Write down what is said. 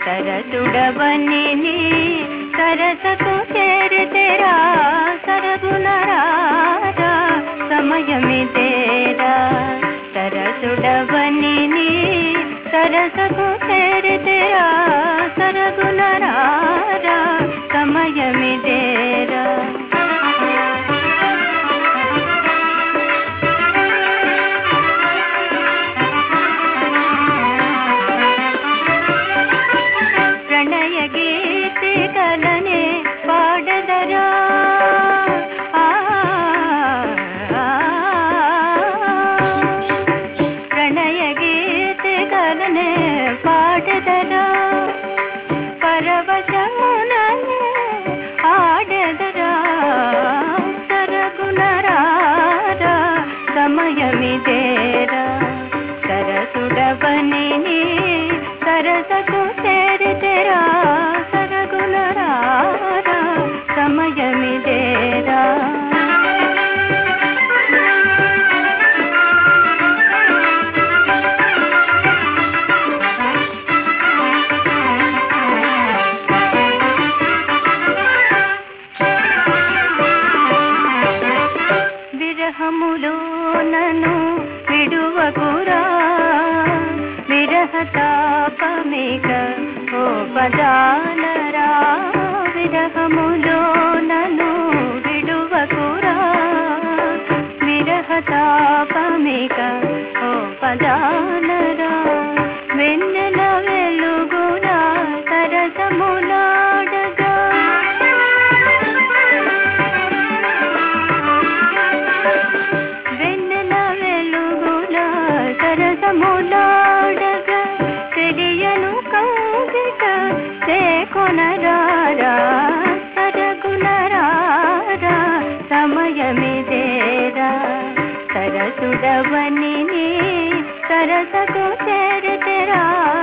सरसुडवनी सरसको तेरे तेरा सरगुनरारा समय में तेरा सरसुडवनी सरसको तेरे तेरा सरगुनरारा समय में तेरा तेरा सरसुडवनी सरसको तेरे तेरा सरगुनरारा समय में तेरा విరహములో నన్ను విడువకురా విరహతాపమిక ఓ పదాలరా విరహములో నన్ను విడువకురా విరహతాపమిక ఓ పదాలరా వెన్నెల వెలుగున సరసములాడగా సరసములాడగా తెలియను కౌగిట చేకొనరారా సరగునరారా సమయమిదేరా सरसुडवनी सरसको तेरे तेरा